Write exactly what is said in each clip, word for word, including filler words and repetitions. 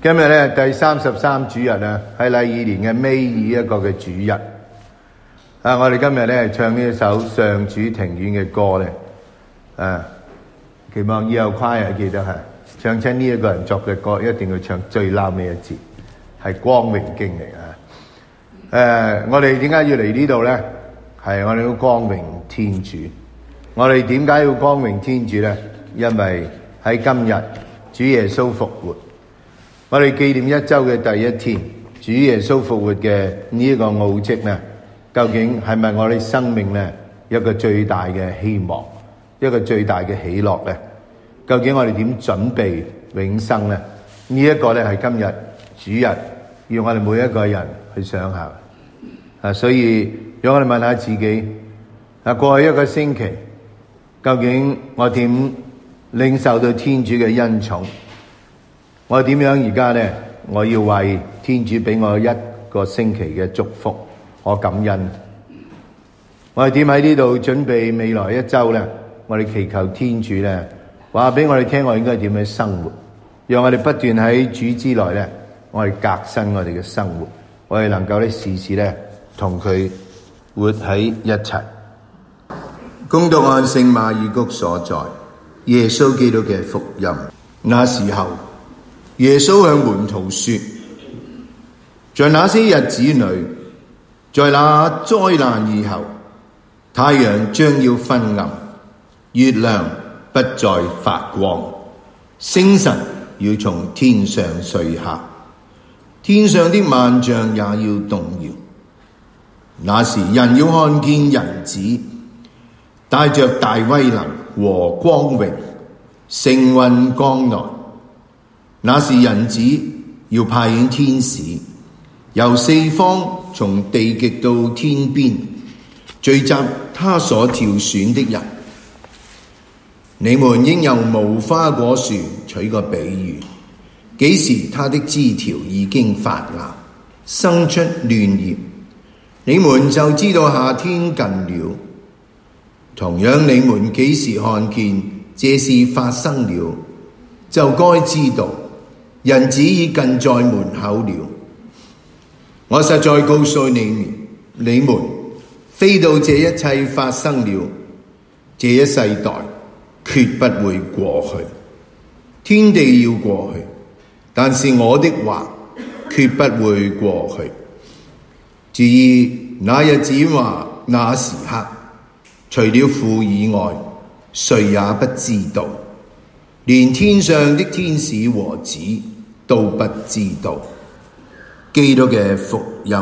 今日咧第三十三主日啊，係禮二年嘅尾二一個嘅主日。啊，我哋今日咧唱呢一首上主庭院嘅歌咧，啊，期望以後跨日記得係唱親呢一個人作嘅歌，一定要唱最撈尾一節，係光榮經嚟啊！誒，我哋點解要嚟呢度咧？係我哋要光榮天主。我哋點解要光榮天主咧？因為喺今日主耶穌復活。我哋紀念一周嘅第一天，主耶穌復活嘅呢一個奧蹟呢，究竟係咪我哋生命呢一個最大嘅希望，一個最大嘅喜樂呢？究竟我哋點準備永生呢？呢、這、一個呢係今日主日要我哋每一個人去想下。啊，所以讓我哋問下自己，啊，過去一個星期，究竟我點領受到天主嘅恩寵？我點樣而家呢？我要為天主俾我一個星期嘅祝福，我感恩。我哋點喺呢度準備未來一周呢？我哋祈求天主呢，話俾我哋聽，我應該點樣生活，讓我哋不斷喺主之內呢，我哋革新我哋嘅生活，我哋能夠呢時時呢同佢活喺一齊。恭讀按聖馬爾谷所在耶穌基督嘅福音。那時候，耶穌向門徒說，在那些日子裏，在那災難以後，太陽將要昏暗，月亮不再發光，星辰要從天上垂下，天上的萬象也要動搖。那時人要看見人子帶着大威能和光榮，乘雲降來。那時人子要派遣天使，由四方從地極到天邊，聚集他所挑選的人。你們應由無花果樹取個比喻，幾時它的枝條已經發芽，生出嫩葉，你們就知道夏天近了。同樣，你們幾時看見這事發生了，就該知道人子已近在門口了。我實在告訴你們，你們非到這一切發生了，這一世代決不會過去。天地要過去，但是我的話決不會過去。至於那日子話那時刻，除了父以外，誰也不知道，連天上的天使和子都不知道。基督嘅福音。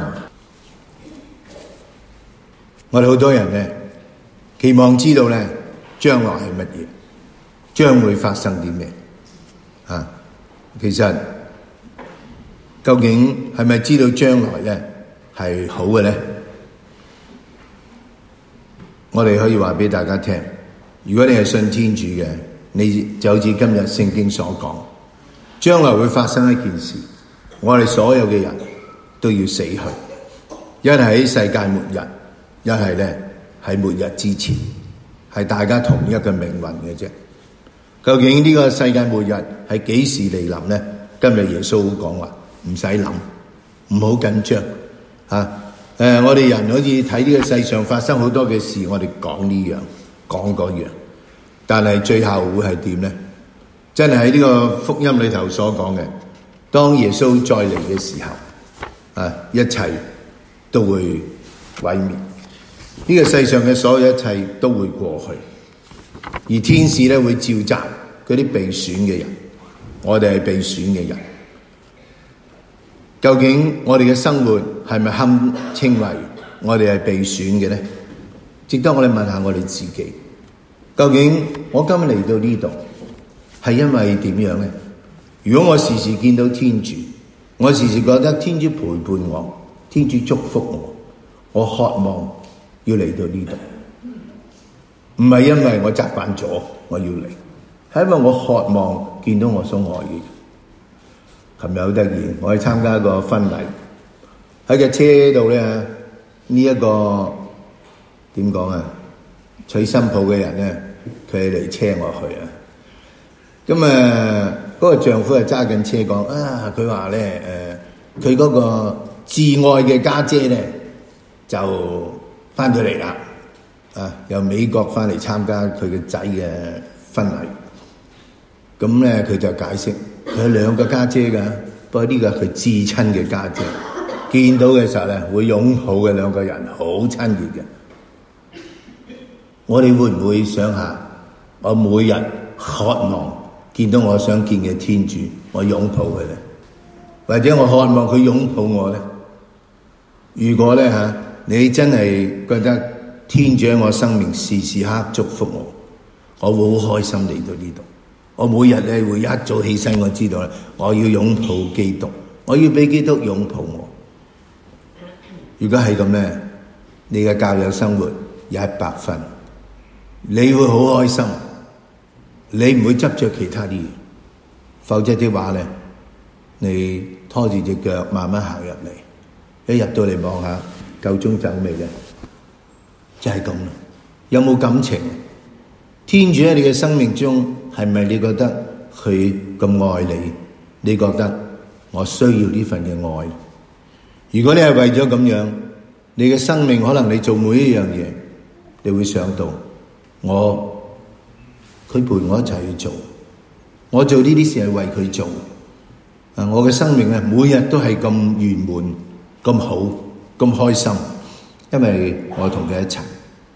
我哋好多人呢，期望知道呢將來係乜嘢，將會發生啲咩啊？其實究竟係咪知道將來呢係好嘅呢？我哋可以話俾大家聽，如果你係信天主嘅，你就好似今日聖經所講，將來會發生一件事，我哋所有嘅人都要死去，一係喺世界末日，一係咧喺末日之前，係大家同一個命運嘅啫。究竟呢個世界末日係幾時嚟臨咧？今日耶穌講話唔使諗，唔好緊張啊！誒、呃，我哋人好似睇呢個世上發生好多嘅事，我哋講呢樣講嗰樣，但係最後會係點咧？真係喺呢個福音裏頭所講嘅，當耶穌再嚟嘅時候，啊，一切都會毀滅，呢個世上嘅所有一切都會過去，而天使咧會召集嗰啲被選嘅人，我哋係被選嘅人。究竟我哋嘅生活係咪堪稱為我哋係被選嘅呢？值得我哋問下我哋自己。究竟我今日嚟到呢度係因為點樣呢？如果我時時見到天主，我時時覺得天主陪伴我，天主祝福我，我渴望要嚟到呢度，唔係因為我習慣咗我要嚟，係因為我渴望見到我所愛嘅人。琴日好得意，我去參加一個婚禮，喺架車度咧，呢一個點講啊？娶新抱嘅人咧，佢嚟車我去啊！ 咁啊，嗰個丈夫係揸緊車講啊，佢話咧誒，佢嗰個至愛嘅家姐咧就翻咗嚟啦，啊，由美國翻嚟參加佢嘅仔嘅婚禮。咁咧佢就解釋，佢有兩個家姐㗎，不過呢個係佢至親嘅家姐，見到嘅時候咧會擁抱嘅兩個人，好親熱嘅。我哋會唔會想下，我每日渴望見到我想見嘅天主，我擁抱佢咧，或者我渴望佢擁抱我咧？如果咧嚇，你真係覺得天主喺我生命時時刻祝福我，我會好開心嚟到呢度。我每日咧會一早起身，我知道咧，我要擁抱基督，我要俾基督擁抱我。如果係咁咧，你嘅教友生活有一百分，你會好開心。你唔會執着其他啲嘢，否則的話咧，你拖住隻腳慢慢行入嚟，一入到嚟望下夠鐘走未咧，就係咁啦。有冇感情？天主喺你嘅生命中係咪你覺得佢咁愛你？你覺得我需要呢份嘅愛？如果你係為咗咁樣，你嘅生命可能你做每一樣嘢，你會想到我。佢陪我一齊去做，我做呢啲事係為佢做。啊，我嘅生命咧，每日都係咁圓滿、咁好、咁開心，因為我同佢一齊。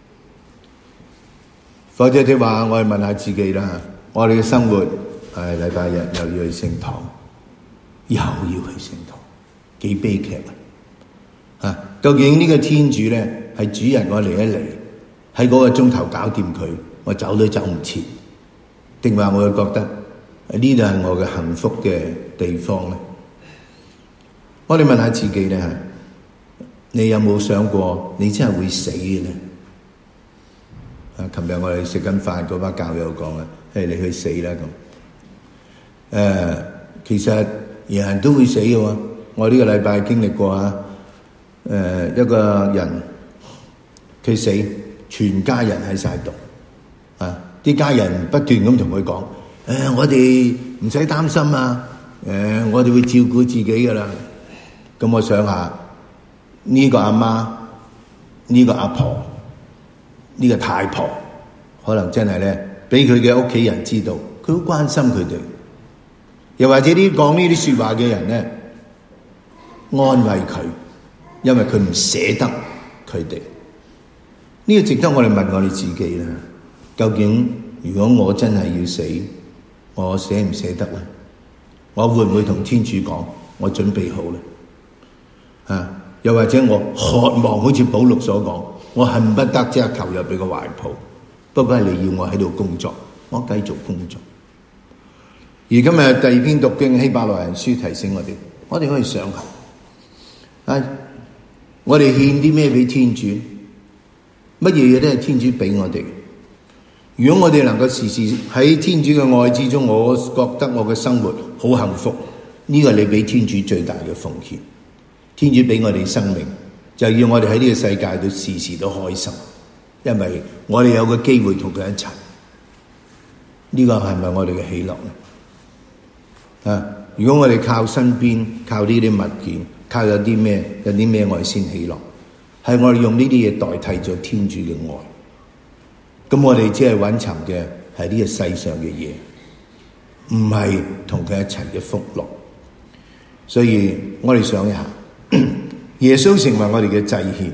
否則的話，我哋問下自己啦，我哋嘅生活係禮拜日又要去聖堂，又要去聖堂，幾悲劇啊！啊，究竟呢個天主咧係主人，我嚟一嚟喺嗰個鐘頭搞掂佢，我走都走唔切。定話我會覺得呢度係我嘅幸福嘅地方咧？我哋問下自己咧，你有冇想過你真係會死嘅咧？啊，琴日我哋食緊飯，嗰班教友講啦，誒，你去死啦咁。誒、呃，其實人人都會死嘅喎。我呢個禮拜經歷過啊，誒、呃，一個人佢死，全家人喺晒度啊。啲家人不斷咁同佢講：誒，我哋唔使擔心啊！誒，我哋會照顧自己噶啦。咁我想下，呢個阿媽、呢個阿婆、呢個太婆，可能真係咧，俾佢嘅屋企人知道，佢好關心佢哋。又或者啲講呢啲説話嘅人咧，安慰佢，因為佢唔捨得佢哋。呢個值得我哋問我哋自己啦。究竟如果我真係要死，我捨唔捨得咧？我會唔會同天主講我準備好咧？啊，又或者我渴望好似保祿所講，我恨不得即刻投入你個懷抱。不過係你要我喺度工作，我繼續工作。而今日第二篇讀經希伯來人書提醒我哋，我哋可以想下，啊，我哋獻啲咩俾天主？乜嘢嘢都係天主俾我哋。如果我哋能夠時時喺天主嘅愛之中，我覺得我嘅生活好幸福，呢個係你俾天主最大嘅奉獻。天主俾我哋生命，就要我哋喺呢個世界度時時都開心，因為我哋有個機會同佢一齊。呢個係咪我哋嘅喜樂呢？啊！如果我哋靠身邊，靠呢啲物件，靠有啲咩，有啲咩我哋先喜樂，係我哋用呢啲嘢代替咗天主嘅愛。咁我哋只係揾尋嘅係呢個世上嘅嘢，唔係同佢一齊嘅福樂。所以我哋想一下，耶穌成為我哋嘅祭獻，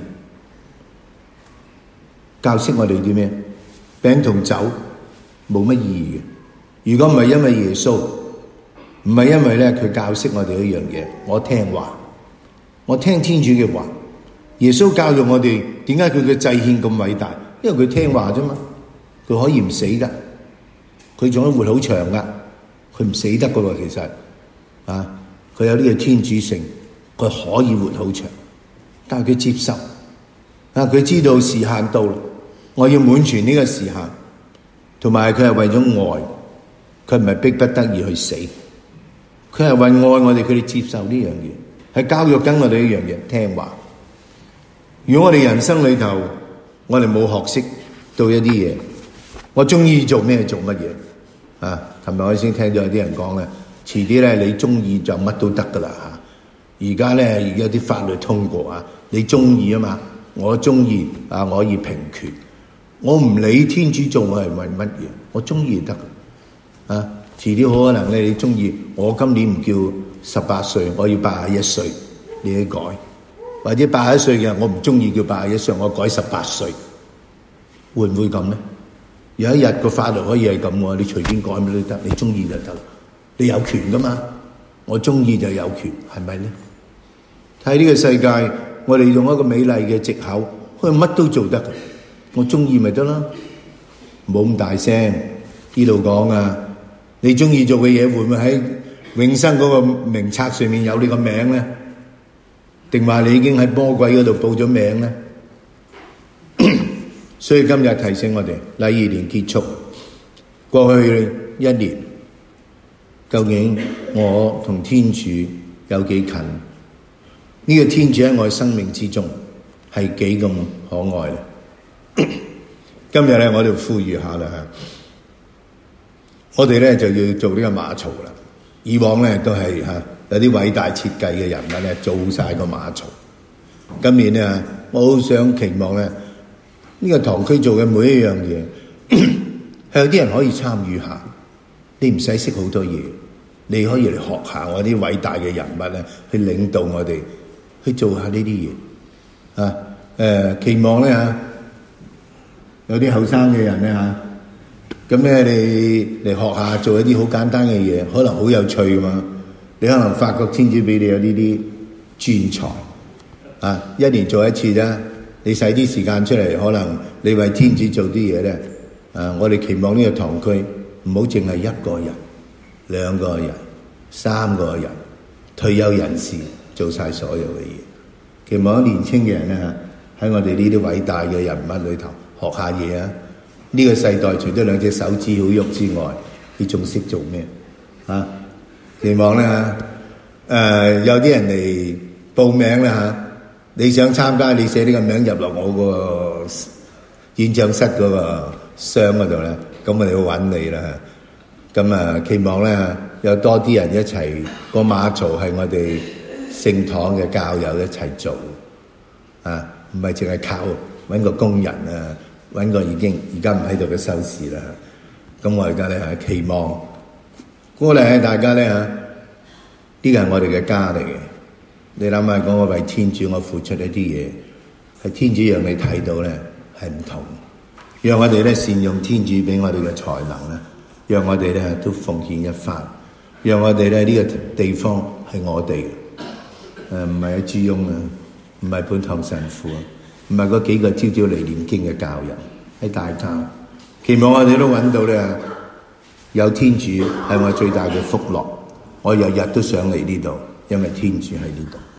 教識我哋啲咩？餅同酒冇乜意義嘅。如果唔係因為耶穌，唔係因為咧佢教識我哋一樣嘢，我聽話，我聽天主嘅話。耶穌教育我哋，點解佢嘅祭獻咁偉大？因為佢聽話啫嘛。佢可以唔死噶，佢仲可以活好長噶，佢唔死得噶喎。其實啊，佢有呢個天主性，佢可以活好長，但係佢接受啊，佢知道時限到啦，我要滿全呢個時限，同埋佢係為咗愛，佢唔係逼不得已去死，佢係為愛我哋，佢哋接受呢樣嘢，係教育緊我哋一樣嘢，聽話。如果我哋人生裏頭，我哋冇學識到一啲嘢。我中意做咩做乜嘢， 啊，琴日我先聽咗有啲人講咧，遲啲咧你中意就乜都得噶啦嚇。而家咧而家啲法律通過啊，你中意啊嘛，我中意啊，我可以平權，我唔理天主做我係為乜嘢，我中意就得啊。遲啲好可能咧，你中意我今年唔叫十八歲，我要八十一歲，你去改，或者八十一歲嘅我唔中意叫八十一歲，我改十八歲，會唔會咁咧？有一日個法律可以係咁喎，你隨便改咩都得，你中意就得，你有權噶嘛，我中意就有權，係咪咧？睇呢個世界，我哋用一個美麗嘅藉口，可以乜都做得，我中意咪得啦，冇咁大聲，呢度講啊，你中意做嘅嘢會唔會喺永生嗰個名冊上面有你個名咧？定話你已經喺魔鬼嗰度報咗名咧？所以今日提醒我哋，禮儀年結束，過去一年，究竟我同天主有幾近？呢個天主喺我嘅生命之中係幾咁可愛咧？今日咧，我哋呼籲下啦，我哋咧就要做呢個馬槽啦。以往咧都係嚇有啲偉大設計嘅人物咧做晒個馬槽。今年咧，我好想期望咧。呢個堂區做嘅每一樣嘢，係有啲人可以參與下，你唔使識好多嘢，你可以嚟學下我啲偉大嘅人物咧，去領導我哋去做下呢啲嘢啊！誒，期望咧嚇，有啲後生嘅人咧嚇，咁咧你嚟學下做一啲好簡單嘅嘢，可能好有趣㗎嘛！你可能發覺天主俾你有呢啲專才啊，一年做一次啫。你使啲時間出嚟，可能你為天主做啲嘢咧。啊，我哋期望呢個堂區唔好淨係一個人、兩個人、三個人，退休人士做晒所有嘅嘢。期望年輕嘅人咧喺我哋呢啲偉大嘅人物裏頭學下嘢啊！呢、這個世代除咗兩隻手指好喐之外，你仲識做咩啊？期望咧誒、呃，有啲人嚟報名啦嚇。你想參加，你寫呢個名入落我個演講室嗰個箱嗰度咧，咁我哋要揾你啦。咁啊，期望咧有多啲人一齊，個馬槽係我哋聖堂嘅教友一齊做啊，唔係淨係靠揾個工人啊，揾個已經而家唔喺度嘅修士啦。咁我而家咧係期望鼓勵大家咧嚇，呢個係我哋嘅家嚟嘅。你諗下講，我為天主我付出一啲嘢，係天主讓你睇到咧係唔同，讓我哋咧善用天主俾我哋嘅才能咧，讓我哋咧都奉獻一番，讓我哋咧呢、這個地方係我哋嘅，誒唔係阿朱翁啊，唔係本堂神父啊，唔係嗰幾個朝朝嚟念經嘅教友，係大家。期望我哋都揾到咧有天主係我最大嘅福樂，我日日都想嚟呢度，因為天主喺呢度。